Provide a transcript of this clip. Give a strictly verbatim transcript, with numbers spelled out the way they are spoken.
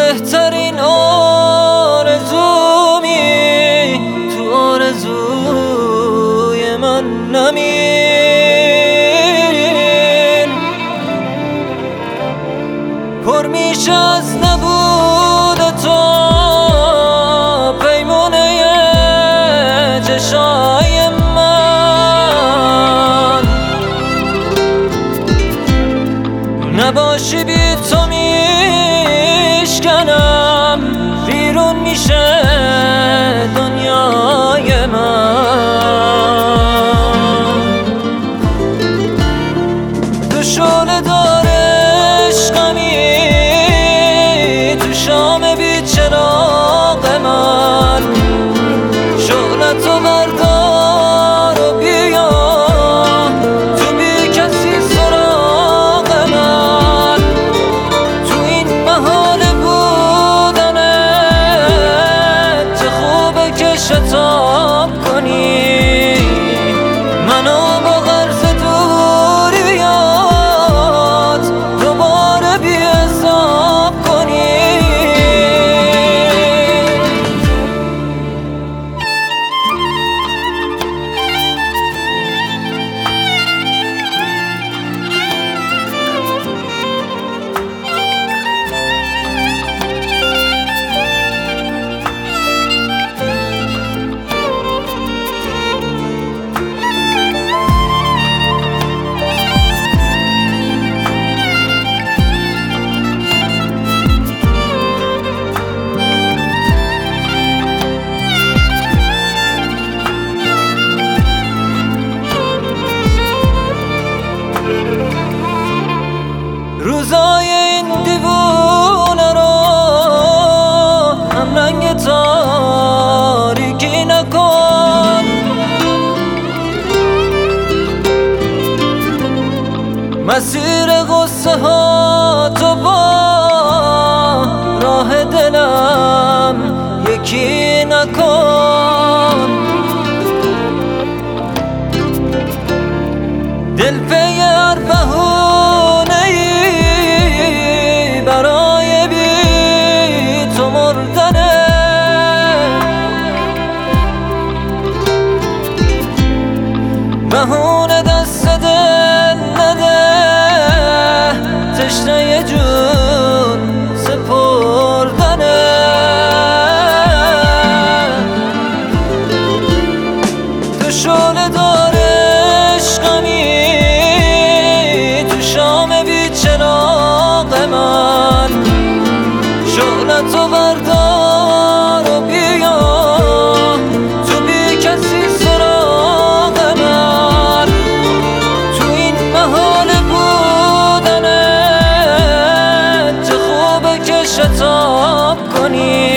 بهترین آرزومی، تو آرزوی من نمیر. پر میشه از نبود تو پیمونه چشای من، نباشی بی تو میشکنم، بیرون میشه دنیای من. تو شعله دار عشقمی، تو شام بی چراغ من، شعلتو بردار و بیا تو بی کسی سراغ من. تو این محال بودنت چه خوبه که شتاب کنی، منو با غرض دوریات دوباره بی حساب کنی. روزای این دیوونه رو هم رنگ تاریکی نکن، مسیر غصه ها تو با راه دلم یکی نکن. دل پی هر بهونه‌ای برای بی تو مردنه، بهونه دست دل نده، تشنه جون سپردنه. تو شعله دار عشقمی، تو شام بی چراغ من، شعلتو بردار و بیا تو بی کسی سراغ من. تو این محال بودنت چه خوبه که شتاب کنی،